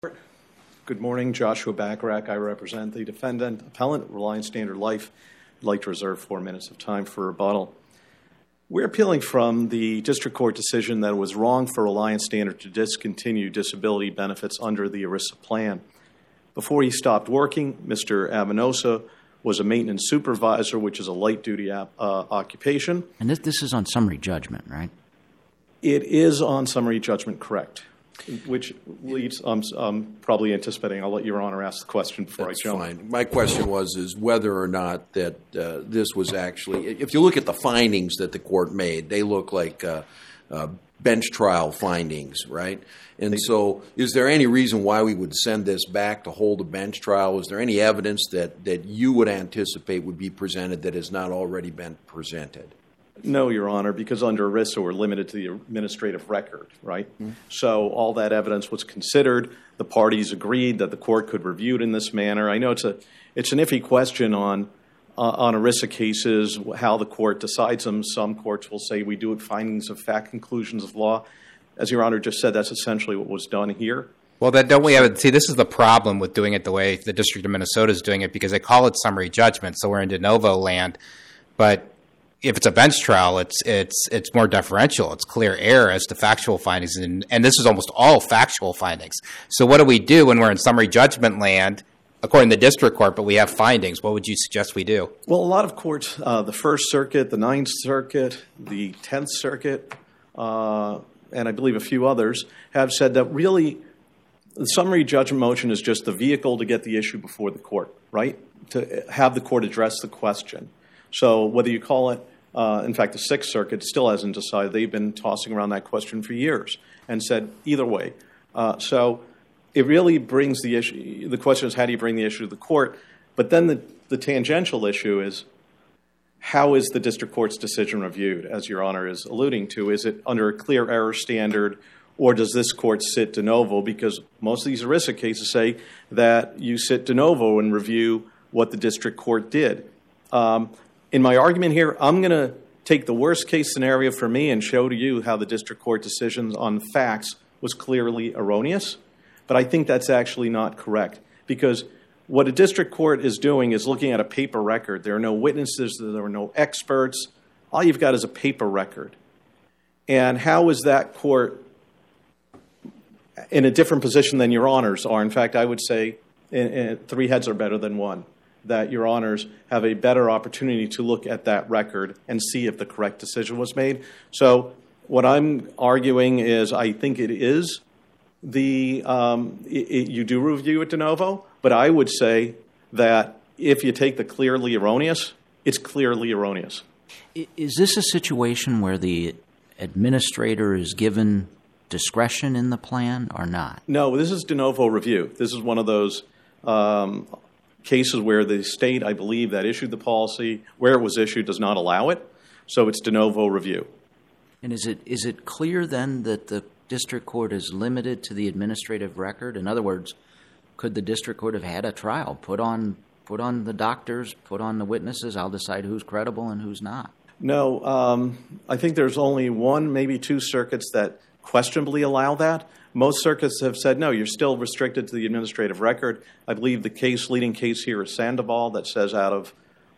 Good morning, Joshua Bacharach. I represent the defendant, appellant, Reliance Standard Life. I'd like to reserve 4 minutes of time for rebuttal. We're appealing from the district court decision that it was wrong for Reliance Standard to discontinue disability benefits under the ERISA plan. Before he stopped working, Mr. Avenosa was a maintenance supervisor, which is a light-duty occupation. And this is on summary judgment, right? It is on summary judgment, correct. Which leads, I'm probably anticipating, I'll let Your Honor ask the question before I jump. That's fine. My question is whether or not that this was actually, if you look at the findings that the court made, they look like bench trial findings, right? And so is there any reason why we would send this back to hold a bench trial? Is there any evidence that you would anticipate would be presented that has not already been presented? No, Your Honor, because under ERISA we're limited to the administrative record, right? Mm-hmm. So all that evidence was considered. The parties agreed that the court could review it in this manner. I know it's an iffy question on ERISA cases, how the court decides them. Some courts will say we do it findings of fact, conclusions of law. As Your Honor just said, that's essentially what was done here. Well, then don't we have it? See, this is the problem with doing it the way the District of Minnesota is doing it, because they call it summary judgment, so we're in de novo land. But if it's a bench trial, it's more deferential. It's clear error as to factual findings, and this is almost all factual findings. So what do we do when we're in summary judgment land, according to the district court, but we have findings? What would you suggest we do? Well, a lot of courts, the First Circuit, the Ninth Circuit, the 10th Circuit, and I believe a few others, have said that really the summary judgment motion is just the vehicle to get the issue before the court, right? To have the court address the question. So whether you call it, in fact, the Sixth Circuit still hasn't decided. They've been tossing around that question for years and said either way. So it really brings the issue. The question is, how do you bring the issue to the court? But then the tangential issue is, how is the district court's decision reviewed, as Your Honor is alluding to? Is it under a clear error standard, or does this court sit de novo? Because most of these ERISA cases say that you sit de novo and review what the district court did. In my argument here, I'm going to take the worst case scenario for me and show to you how the district court decisions on facts was clearly erroneous. But I think that's actually not correct, because what a district court is doing is looking at a paper record. There are no witnesses. There are no experts. All you've got is a paper record. And how is that court in a different position than Your Honors are? In fact, I would say three heads are better than one, that Your Honors have a better opportunity to look at that record and see if the correct decision was made. So what I'm arguing is I think it is you do review it de novo, but I would say that if you take the clearly erroneous, it's clearly erroneous. Is this a situation where the administrator is given discretion in the plan or not? No, this is de novo review. This is one of those cases where the state, I believe, that issued the policy, where it was issued, does not allow it. So it's de novo review. And is it clear then that the district court is limited to the administrative record? In other words, could the district court have had a trial, put on the doctors, put on the witnesses? I'll decide who's credible and who's not. No, I think there's only one, maybe two circuits that questionably allow that. Most circuits have said, no, you're still restricted to the administrative record. I believe the leading case here is Sandoval, that says out of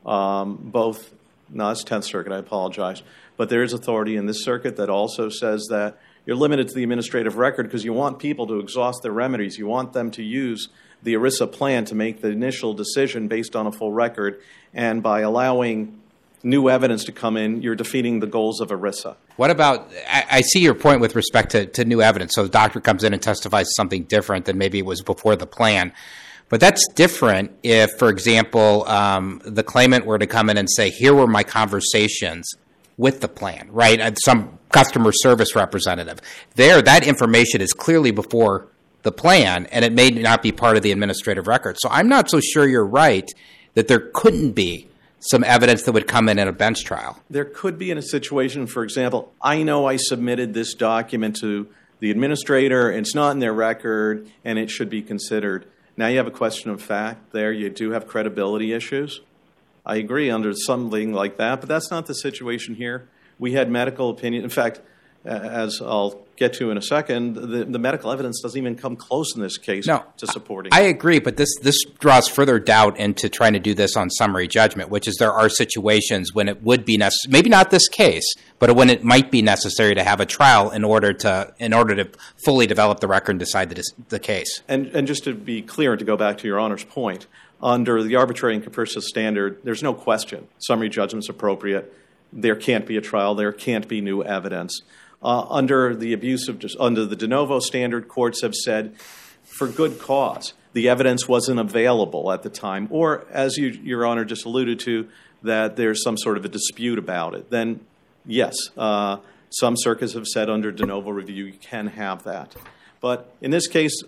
it's 10th Circuit, I apologize. But there is authority in this circuit that also says that you're limited to the administrative record because you want people to exhaust their remedies. You want them to use the ERISA plan to make the initial decision based on a full record. And by allowing new evidence to come in, you're defeating the goals of ERISA. What about, I see your point with respect to new evidence. So the doctor comes in and testifies something different than maybe it was before the plan. But that's different if, for example, the claimant were to come in and say, here were my conversations with the plan, right? Some customer service representative. That information is clearly before the plan, and it may not be part of the administrative record. So I'm not so sure you're right that there couldn't be some evidence that would come in a bench trial. There could be in a situation, for example, I know I submitted this document to the administrator, and it's not in their record, and it should be considered. Now you have a question of fact there. You do have credibility issues. I agree under something like that, but that's not the situation here. We had medical opinion. In fact, as I'll get to in a second, the medical evidence doesn't even come close in this case to supporting. I agree, but this draws further doubt into trying to do this on summary judgment, which is there are situations when it would be necessary, maybe not this case, but when it might be necessary to have a trial in order to fully develop the record and decide the case. And just to be clear, and to go back to Your Honor's point, under the arbitrary and capricious standard, there's no question summary judgment's appropriate. There can't be a trial. There can't be new evidence. Under the de novo standard, courts have said, for good cause, the evidence wasn't available at the time, or as Your Honor just alluded to, that there's some sort of a dispute about it. Then, yes, some circuits have said under de novo review you can have that. But in this case,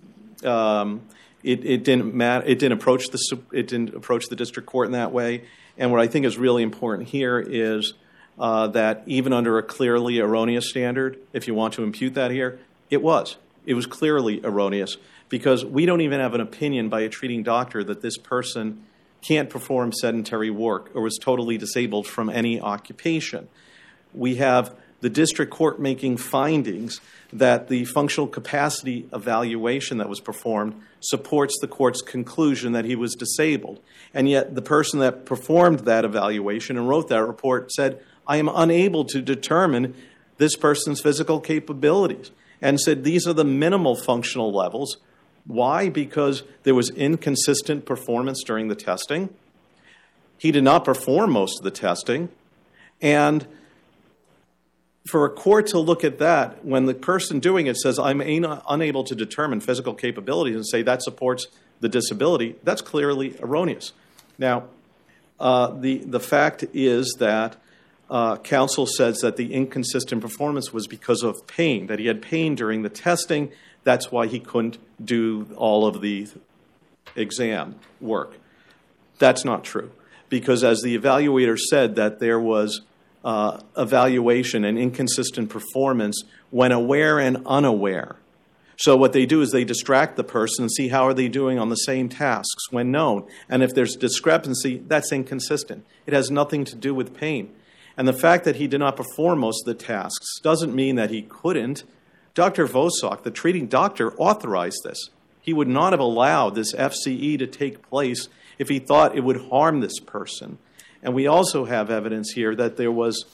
it didn't matter. It didn't approach the district court in that way. And what I think is really important here is that even under a clearly erroneous standard, if you want to impute that here, it was clearly erroneous, because we don't even have an opinion by a treating doctor that this person can't perform sedentary work or was totally disabled from any occupation. We have the district court making findings that the functional capacity evaluation that was performed supports the court's conclusion that he was disabled. And yet the person that performed that evaluation and wrote that report said, I am unable to determine this person's physical capabilities, and said these are the minimal functional levels. Why? Because there was inconsistent performance during the testing. He did not perform most of the testing. And for a court to look at that, when the person doing it says, I'm unable to determine physical capabilities, and say that supports the disability, that's clearly erroneous. Now, the fact is that counsel says that the inconsistent performance was because of pain, that he had pain during the testing. That's why he couldn't do all of the exam work. That's not true, because as the evaluator said, that there was evaluation and inconsistent performance when aware and unaware. So what they do is they distract the person and see how are they doing on the same tasks when known. And if there's discrepancy, that's inconsistent. It has nothing to do with pain. And the fact that he did not perform most of the tasks doesn't mean that he couldn't. Dr. Vosok, the treating doctor, authorized this. He would not have allowed this FCE to take place if he thought it would harm this person. And we also have evidence here that there was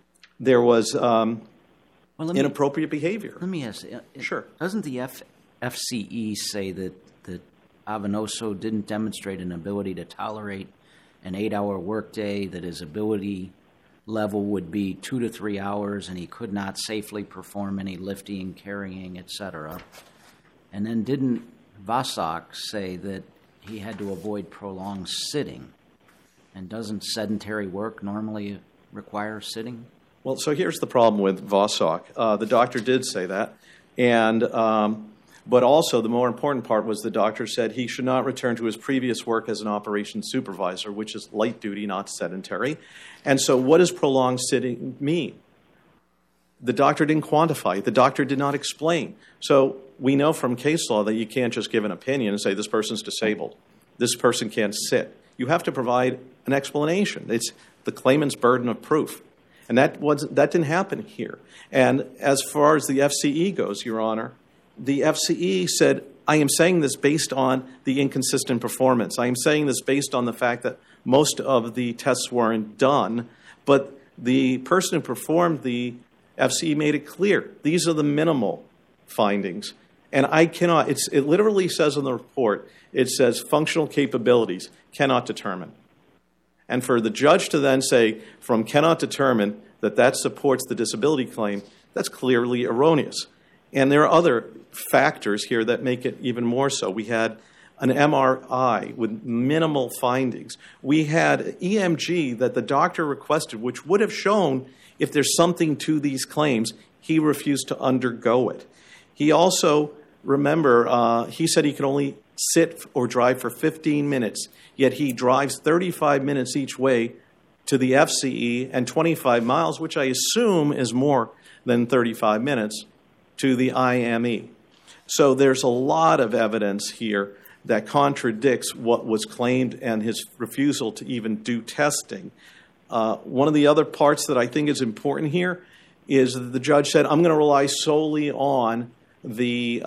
inappropriate behavior. Let me ask you. Sure. Doesn't the FCE say that Avenoso didn't demonstrate an ability to tolerate an 8-hour workday, that his ability level would be 2 to 3 hours, and he could not safely perform any lifting, carrying, etc.? And then didn't Vosok say that he had to avoid prolonged sitting? And doesn't sedentary work normally require sitting? Well, so here's the problem with Vosok. The doctor did say that, and but also the more important part was the doctor said he should not return to his previous work as an operations supervisor, which is light duty, not sedentary. And so what does prolonged sitting mean? The doctor didn't quantify. The doctor did not explain. So we know from case law that you can't just give an opinion and say this person's disabled. This person can't sit. You have to provide an explanation. It's the claimant's burden of proof. And that didn't happen here. And as far as the FCE goes, Your Honor, the FCE said, I am saying this based on the inconsistent performance. I am saying this based on the fact that most of the tests weren't done, but the person who performed the FCE made it clear. These are the minimal findings. And I cannot, it literally says in the report, it says functional capabilities cannot determine. And for the judge to then say from cannot determine that supports the disability claim, that's clearly erroneous. And there are other factors here that make it even more so. We had an MRI with minimal findings. We had EMG that the doctor requested, which would have shown if there's something to these claims. He refused to undergo it. He also, remember, he said he could only sit or drive for 15 minutes, yet he drives 35 minutes each way to the FCE and 25 miles, which I assume is more than 35 minutes, to the IME. So there's a lot of evidence here that contradicts what was claimed and his refusal to even do testing. One of the other parts that I think is important here is that the judge said, I'm going to rely solely on the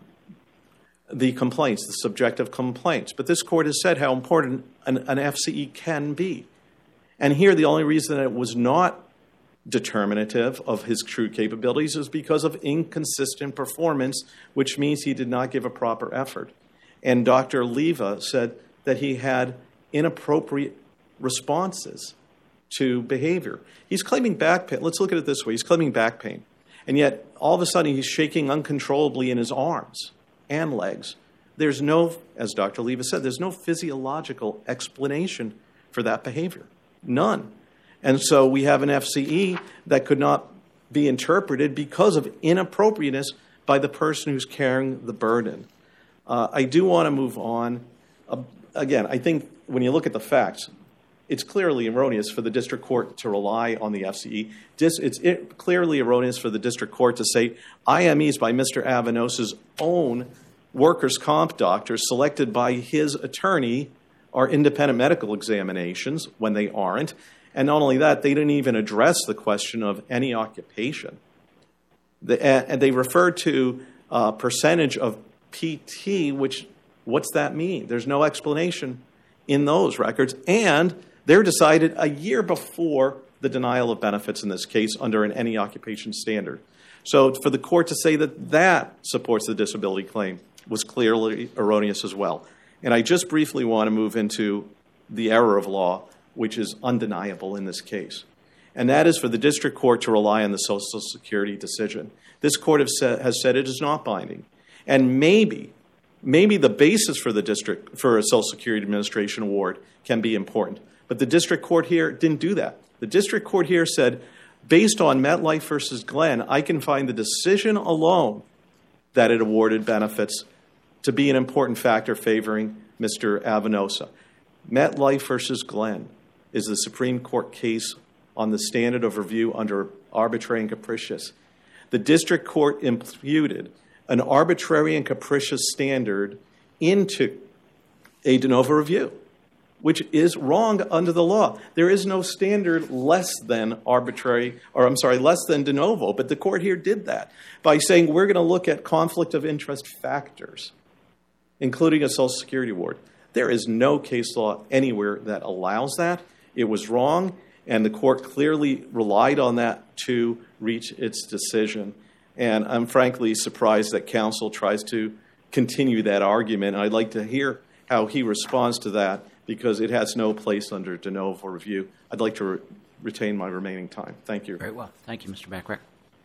complaints, the subjective complaints. But this court has said how important an FCE can be. And here, the only reason that it was not determinative of his true capabilities is because of inconsistent performance, which means he did not give a proper effort. And Dr. Leva said that he had inappropriate responses to behavior. He's claiming back pain. Let's look at it this way. He's claiming back pain. And yet, all of a sudden, he's shaking uncontrollably in his arms and legs. There's no, as Dr. Leva said, there's no physiological explanation for that behavior. None. And so we have an FCE that could not be interpreted because of inappropriateness by the person who's carrying the burden. I do want to move on. Again, I think when you look at the facts, it's clearly erroneous for the district court to rely on the FCE. It's clearly erroneous for the district court to say IMEs by Mr. Avanos's own workers' comp doctors selected by his attorney are independent medical examinations when they aren't. And not only that, they didn't even address the question of any occupation. And they referred to percentage of PT, which, what's that mean? There's no explanation in those records. And they're decided a year before the denial of benefits in this case under an any occupation standard. So for the court to say that that supports the disability claim was clearly erroneous as well. And I just briefly want to move into the error of law, which is undeniable in this case. And that is for the district court to rely on the Social Security decision. This court has said it is not binding. And maybe the basis for for a Social Security Administration award can be important. But the district court here didn't do that. The district court here said, based on MetLife versus Glenn, I can find the decision alone that it awarded benefits to be an important factor favoring Mr. Avanosa. MetLife versus Glenn is the Supreme Court case on the standard of review under arbitrary and capricious. The district court imputed an arbitrary and capricious standard into a de novo review, which is wrong under the law. There is no standard less than less than de novo, but the court here did that by saying we're going to look at conflict of interest factors, including a Social Security award. There is no case law anywhere that allows that. It was wrong, and the court clearly relied on that to reach its decision. And I'm frankly surprised that counsel tries to continue that argument. I'd like to hear how he responds to that, because it has no place under de novo review. I'd like to retain my remaining time. Thank you. Very well. Thank you, Mr. Bachrach.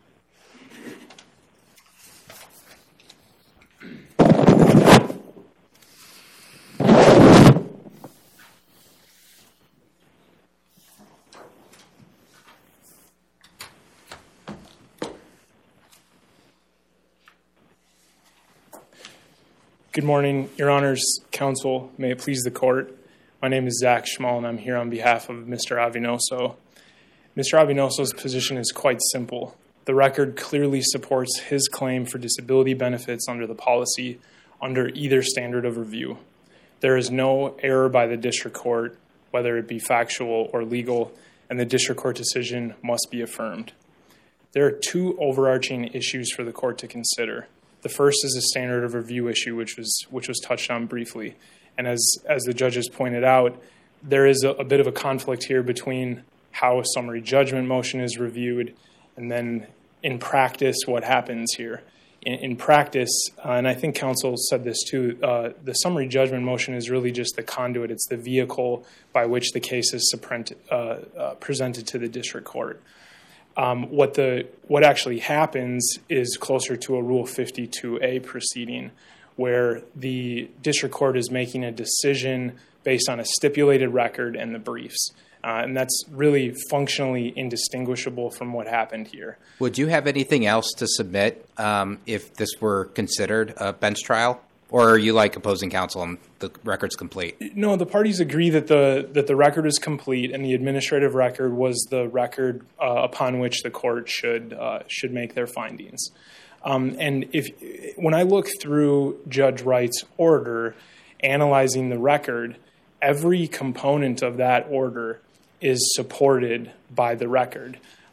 Good morning, Your Honors, Counsel. May it please the Court. My name is Zach Schmall, and I'm here on behalf of Mr. Avinoso. Mr. Avinoso's position is quite simple. The record clearly supports his claim for disability benefits under the policy under either standard of review. There is no error by the district court, whether it be factual or legal, and the district court decision must be affirmed. There are two overarching issues for the court to consider. The first is a standard of review issue, which was touched on briefly. And as the judges pointed out, there is a bit of a conflict here between how a summary judgment motion is reviewed and then in practice what happens here. In practice, and I think counsel said this too, the summary judgment motion is really just the conduit. It's the vehicle by which the case is presented to the district court. What actually happens is closer to a Rule 52A proceeding, where the district court is making a decision based on a stipulated record and the briefs. And that's really functionally indistinguishable from what happened here. Would you have anything else to submit if this were considered a bench trial? Or are you like opposing counsel and the record's complete? No, the parties agree that the record is complete, and the administrative record was the record upon which the court should make their findings. And when I look through Judge Wright's order analyzing the record, every component of that order is supported by the record.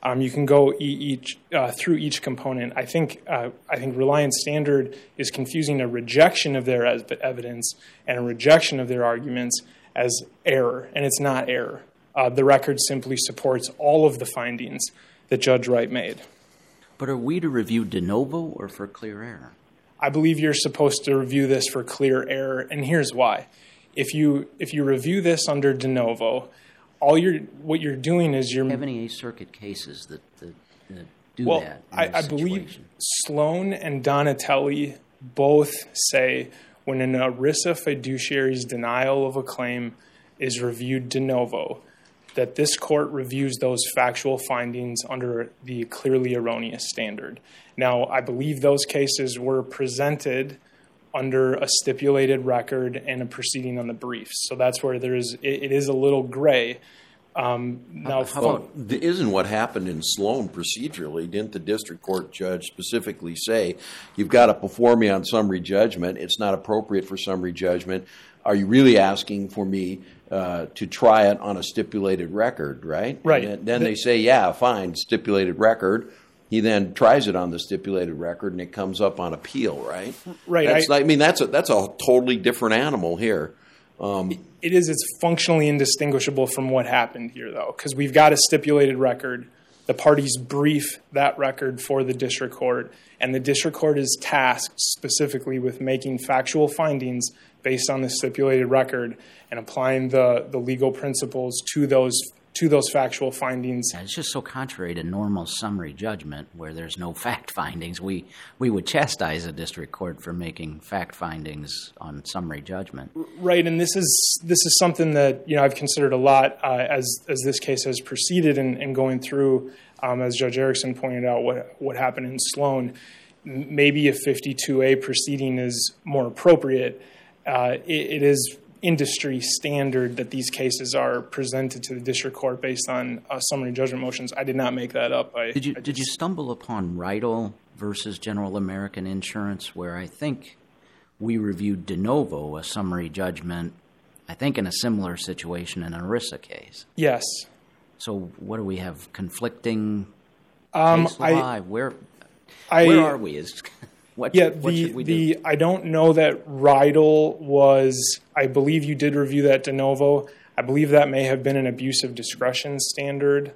You can go through each component. I think Reliance Standard is confusing a rejection of their evidence and a rejection of their arguments as error, and it's not error. The record simply supports all of the findings that Judge Wright made. But are we to review de novo or for clear error? I believe you're supposed to review this for clear error, and here's why. If you review this under de novo, what you're doing is you're... Do you have any Eighth Circuit cases that do well, that? I believe Sloan and Donatelli both say when an ERISA fiduciary's denial of a claim is reviewed de novo, that this court reviews those factual findings under the clearly erroneous standard. Now, I believe those cases were presented under a stipulated record and a proceeding on the briefs. So that's where it is a little gray. Isn't what happened in Sloan procedurally? Didn't the district court judge specifically say, you've got to perform me on summary judgment, it's not appropriate for summary judgment, are you really asking for me to try it on a stipulated record, right? Right. And then they say, yeah, fine, stipulated record. He then tries it on the stipulated record, and it comes up on appeal, right? Right. That's a totally different animal here. It is. It's functionally indistinguishable from what happened here, though, because we've got a stipulated record. The parties brief that record for the district court, and the district court is tasked specifically with making factual findings based on the stipulated record and applying the legal principles to those factual findings. Yeah, it's just so contrary to normal summary judgment where there's no fact findings. We would chastise a district court for making fact findings on summary judgment. Right, and this is something that I've considered a lot as this case has proceeded and going through, as Judge Erickson pointed out, what happened in Sloan. Maybe a 52A proceeding is more appropriate. It is industry standard that these cases are presented to the district court based on summary judgment motions. I did not make that up. Did you stumble upon Rydell versus General American Insurance, where I think we reviewed de novo a summary judgment, I think in a similar situation in an ERISA case? Yes. So what do we have? Conflicting case law? Where are we? What should we do? I don't know that Rydell was. I believe you did review that de novo. I believe that may have been an abuse of discretion standard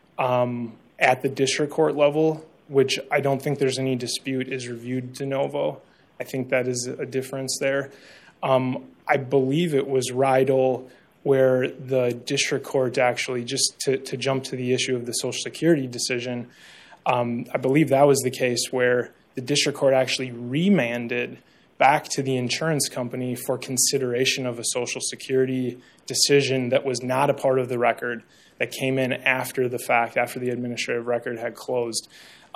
at the district court level, which I don't think there's any dispute is reviewed de novo. I think that is a difference there. I believe it was Rydell where the district court actually, just to jump to the issue of the Social Security decision, I believe that was the case where the district court actually remanded back to the insurance company for consideration of a Social Security decision that was not a part of the record, that came in after the fact, after the administrative record had closed.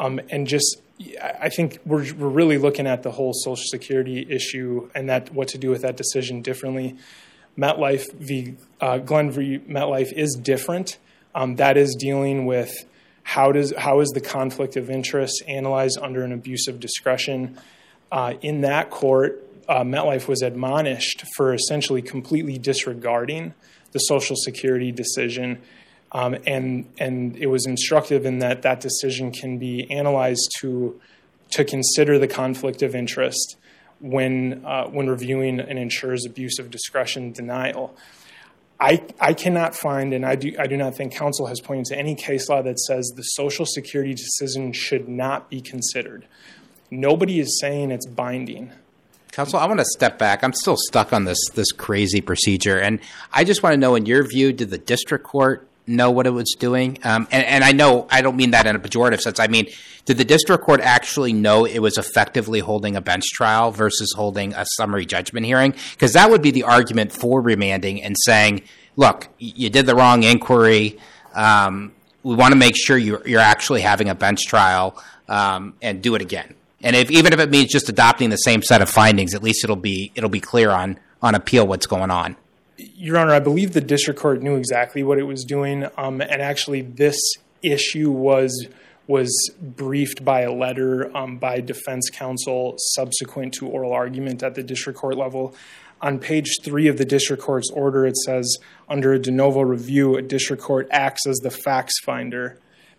I think we're really looking at the whole Social Security issue and what to do with that decision differently. Glenn v. MetLife is different. That is dealing with how is the conflict of interest analyzed under an abuse of discretion. In that court, MetLife was admonished for essentially completely disregarding the Social Security decision, and it was instructive in that decision can be analyzed to consider the conflict of interest when reviewing an insurer's abuse of discretion denial. I cannot find, and I do not think counsel has pointed to any case law that says the Social Security decision should not be considered. Nobody is saying it's binding. Counsel, I want to step back. I'm still stuck on this crazy procedure, and I just want to know, in your view, did the district court know what it was doing? And I know I don't mean that in a pejorative sense. I mean, did the district court actually know it was effectively holding a bench trial versus holding a summary judgment hearing? Because that would be the argument for remanding and saying, look, you did the wrong inquiry. We want to make sure you're actually having a bench trial and do it again. And even if it means just adopting the same set of findings, at least it'll be clear on appeal what's going on. Your Honor, I believe the district court knew exactly what it was doing, and actually this issue was briefed by a letter by defense counsel subsequent to oral argument at the district court level. On page 3 of the district court's order, it says, under a de novo review, a district court acts as the facts finder.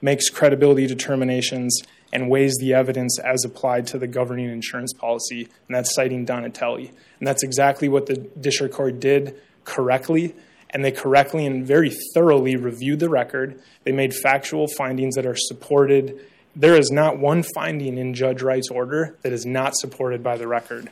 makes credibility determinations, and weighs the evidence as applied to the governing insurance policy, and that's citing Donatelli. And that's exactly what the district court did correctly, and they correctly and very thoroughly reviewed the record. They made factual findings that are supported. There is not one finding in Judge Wright's order that is not supported by the record.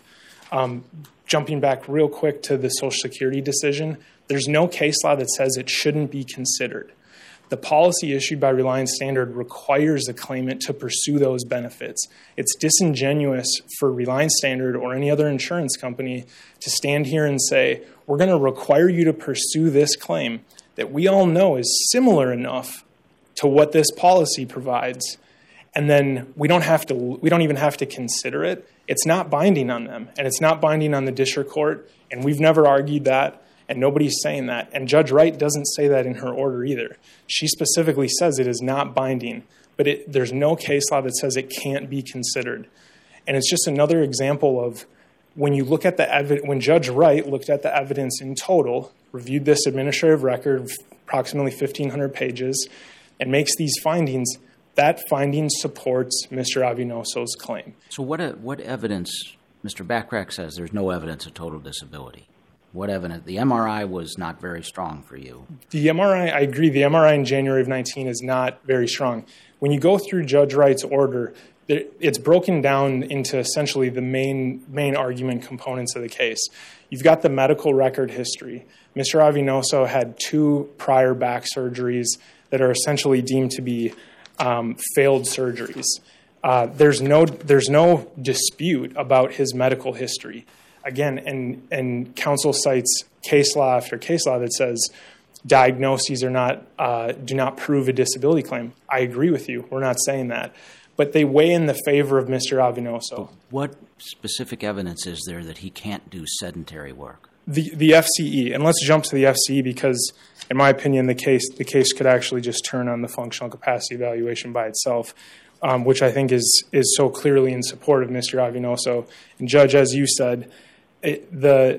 Jumping back real quick to the Social Security decision, there's no case law that says it shouldn't be considered. The policy issued by Reliance Standard requires a claimant to pursue those benefits. It's disingenuous for Reliance Standard or any other insurance company to stand here and say, we're going to require you to pursue this claim that we all know is similar enough to what this policy provides, and then we don't even have to consider it. It's not binding on them, and it's not binding on the district court, and we've never argued that. And nobody's saying that. And Judge Wright doesn't say that in her order either. She specifically says it is not binding, but there's no case law that says it can't be considered. And it's just another example of when you look at the evidence, when Judge Wright looked at the evidence in total, reviewed this administrative record, approximately 1,500 pages, and makes these findings, that finding supports Mr. Avinoso's claim. So what evidence, Mr. Backrack says there's no evidence of total disability. What evidence? The MRI was not very strong for you. The MRI, I agree, the MRI in January of 19 is not very strong. When you go through Judge Wright's order, it's broken down into essentially the main argument components of the case. You've got the medical record history. Mr. Avinoso had 2 prior back surgeries that are essentially deemed to be failed surgeries. There's no dispute about his medical history. Again, and counsel cites case law after case law that says diagnoses do not prove a disability claim. I agree with you. We're not saying that. But they weigh in the favor of Mr. Avinoso. What specific evidence is there that he can't do sedentary work? The FCE, and let's jump to the FCE because, in my opinion, the case could actually just turn on the functional capacity evaluation by itself, which I think is so clearly in support of Mr. Avinoso. And Judge, as you said, it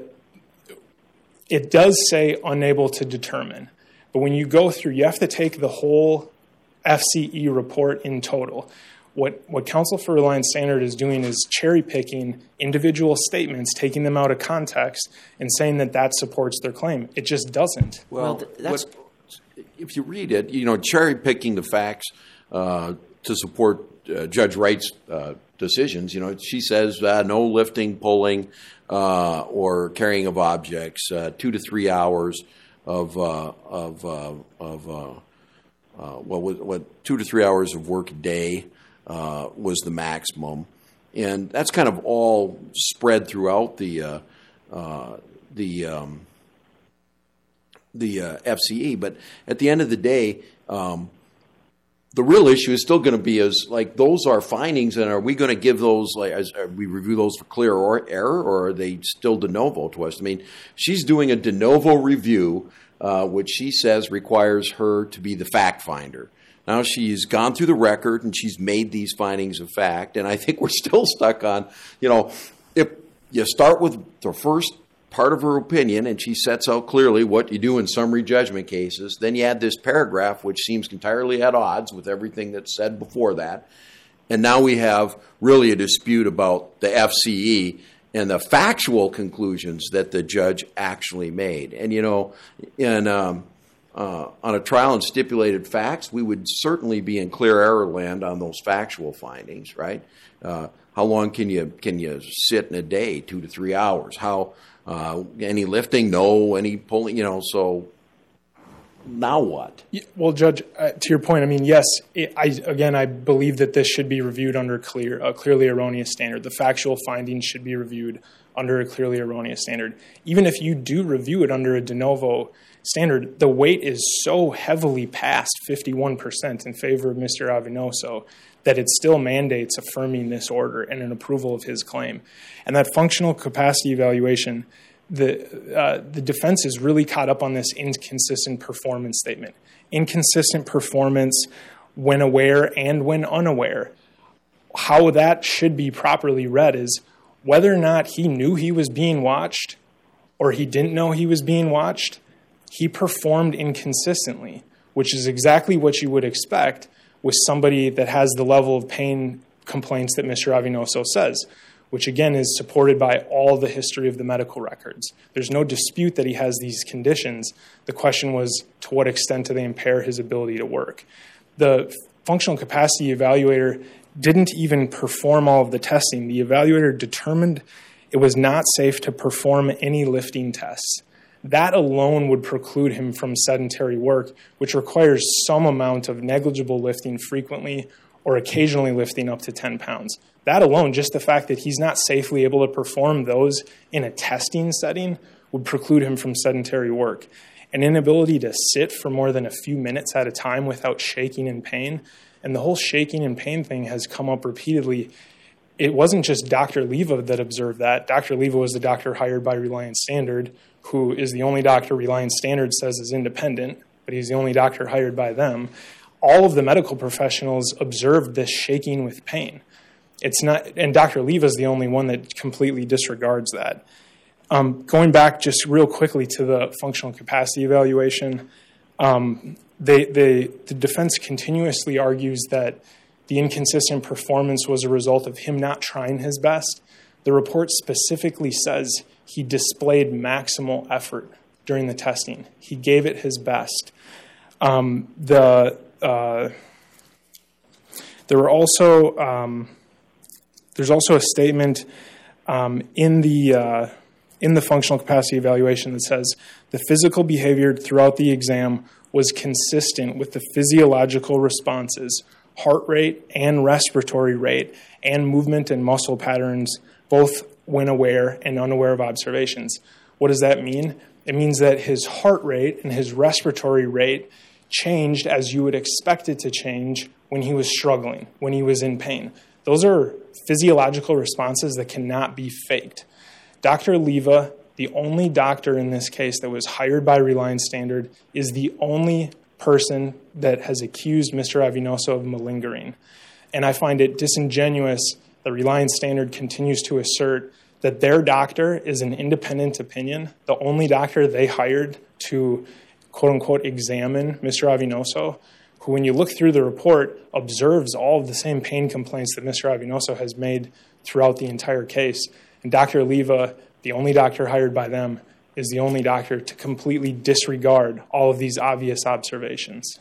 does say unable to determine. But when you go through, you have to take the whole FCE report in total. What Counsel for Reliance Standard is doing is cherry-picking individual statements, taking them out of context, and saying that supports their claim. It just doesn't. Well, if you read it, cherry-picking the facts to support Judge Wright's decisions. She says no lifting, pulling, or carrying of objects. 2 to 3 hours of 2 to 3 hours of work a day was the maximum, and that's kind of all spread throughout the FCE. But at the end of the day, the real issue is still going to be those are findings, and are we going to give those are we review those for clear error, or are they still de novo to us? I mean, she's doing a de novo review, which she says requires her to be the fact finder. Now she's gone through the record and she's made these findings of fact, and I think we're still stuck on, if you start with the first part of her opinion and she sets out clearly what you do in summary judgment cases, then you add this paragraph which seems entirely at odds with everything that's said before that, and now we have really a dispute about the FCE and the factual conclusions that the judge actually made. And, on a trial and stipulated facts, we would certainly be in clear error land on those factual findings, right? How long can you sit in a day? 2 to 3 hours. How any lifting? No. Any pulling? So now what? Well, Judge, to your point, I mean, yes. I believe that this should be reviewed under a clearly erroneous standard. The factual findings should be reviewed under a clearly erroneous standard. Even if you do review it under a de novo standard, the weight is so heavily past 51% in favor of Mr. Avinoso that it still mandates affirming this order and an approval of his claim. And that functional capacity evaluation, the defense is really caught up on this inconsistent performance statement. Inconsistent performance when aware and when unaware. How that should be properly read is whether or not he knew he was being watched or he didn't know he was being watched, he performed inconsistently, which is exactly what you would expect with somebody that has the level of pain complaints that Mr. Avinoso says, which again is supported by all the history of the medical records. There's no dispute that he has these conditions. The question was, to what extent do they impair his ability to work? The functional capacity evaluator didn't even perform all of the testing. The evaluator determined it was not safe to perform any lifting tests. That alone would preclude him from sedentary work, which requires some amount of negligible lifting frequently or occasionally lifting up to 10 pounds. That alone, just the fact that he's not safely able to perform those in a testing setting, would preclude him from sedentary work. An inability to sit for more than a few minutes at a time without shaking in pain, and the whole shaking and pain thing has come up repeatedly. It wasn't just Dr. Leva that observed that. Dr. Leva was the doctor hired by Reliance Standard, who is the only doctor Reliance Standard says is independent, but he's the only doctor hired by them. All of the medical professionals observed this shaking with pain. It's not, and Dr. Leva is the only one that completely disregards that. Going back just real quickly to the functional capacity evaluation, the defense continuously argues that the inconsistent performance was a result of him not trying his best. The report specifically says he displayed maximal effort during the testing. He gave it his best. There were also there's also a statement in the functional capacity evaluation that says the physical behavior throughout the exam was consistent with the physiological responses, heart rate and respiratory rate, and movement and muscle patterns, both when aware and unaware of observations. What does that mean? It means that his heart rate and his respiratory rate changed as you would expect it to change when he was struggling, when he was in pain. Those are physiological responses that cannot be faked. Dr. Leva, the only doctor in this case that was hired by Reliance Standard, is the only person that has accused Mr. Avinoso of malingering. And I find it disingenuous that Reliance Standard continues to assert that their doctor is an independent opinion, the only doctor they hired to quote-unquote examine Mr. Avinoso, who, when you look through the report, observes all of the same pain complaints that Mr. Avinoso has made throughout the entire case. And Dr. Leva, the only doctor hired by them, is the only doctor to completely disregard all of these obvious observations.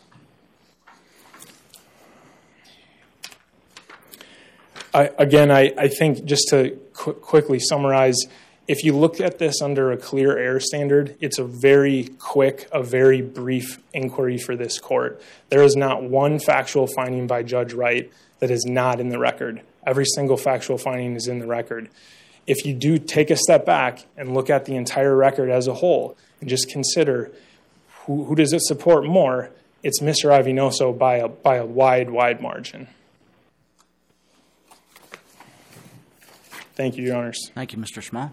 I think just to quickly summarize, if you look at this under a clear air standard, it's a very quick, a very brief inquiry for this court. There is not one factual finding by Judge Wright that is not in the record. Every single factual finding is in the record. If you do take a step back and look at the entire record as a whole and just consider who does it support more, it's Mr. Avinoso by a wide margin. Thank you, Your Honors. Thank you, Mr. Schmall.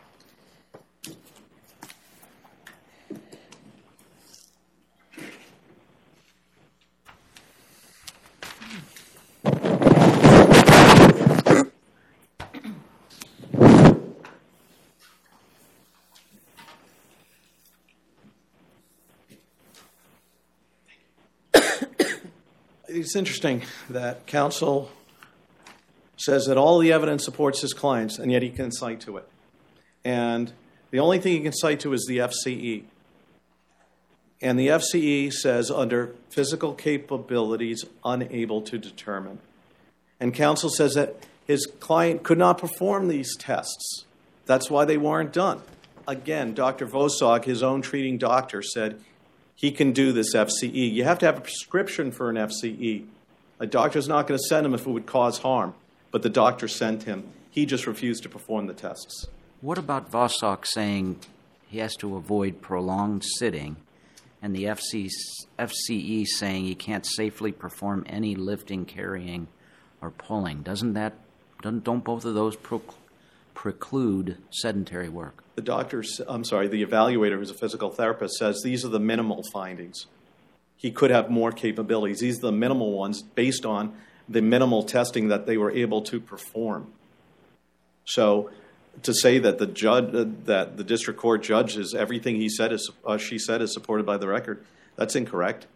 It's interesting that counsel says that all the evidence supports his clients, and yet he can cite to it. And the only thing he can cite to is the FCE. And the FCE says under physical capabilities unable to determine. And counsel says that his client could not perform these tests. That's why they weren't done. Again, Dr. Vosog, his own treating doctor, said he can do this FCE. You have to have a prescription for an FCE. A doctor's not going to send him if it would cause harm, but the doctor sent him. He just refused to perform the tests. What about Vosog saying he has to avoid prolonged sitting, and the FCE saying he can't safely perform any lifting, carrying, or pulling? Don't both of those preclude sedentary work? The evaluator, who's a physical therapist, says these are the minimal findings. He could have more capabilities. These are the minimal ones based on the minimal testing that they were able to perform. So to say that the district court judge is everything she said is supported by the record, that's incorrect.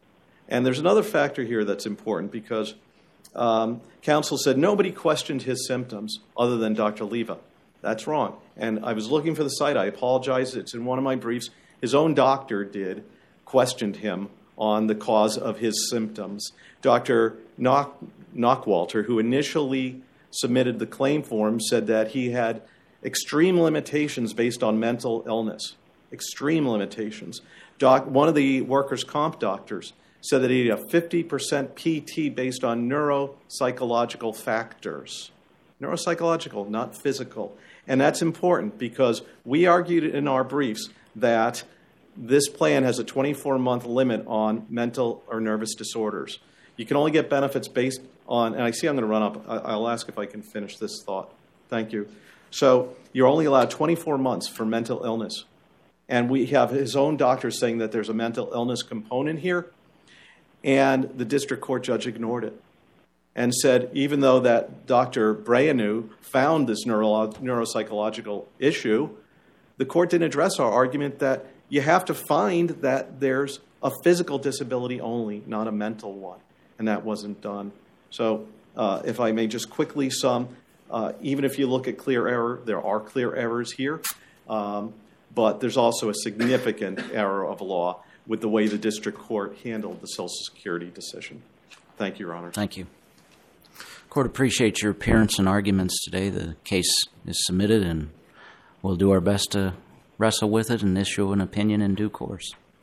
And there's another factor here that's important because counsel said nobody questioned his symptoms other than Dr. Leva. That's wrong. And I was looking for the site. I apologize. It's in one of my briefs. His own doctor questioned him on the cause of his symptoms. Dr. Knockwalter, who initially submitted the claim form, said that he had extreme limitations based on mental illness. Extreme limitations. One of the workers' comp doctors said that he had a 50% PT based on neuropsychological factors. Neuropsychological, not physical. And that's important because we argued in our briefs that this plan has a 24-month limit on mental or nervous disorders. You can only get benefits based on, and I see I'm going to run up. I'll ask if I can finish this thought. Thank you. So you're only allowed 24 months for mental illness. And we have his own doctor saying that there's a mental illness component here. And the district court judge ignored it and said, even though that Dr. Breanu found this neuropsychological issue, the court didn't address our argument that you have to find that there's a physical disability only, not a mental one. And that wasn't done. So if I may just quickly sum, even if you look at clear error, there are clear errors here. But there's also a significant error of law with the way the district court handled the Social Security decision. Thank you, Your Honor. Thank you. Court appreciates your appearance and arguments today. The case is submitted, and we'll do our best to wrestle with it and issue an opinion in due course.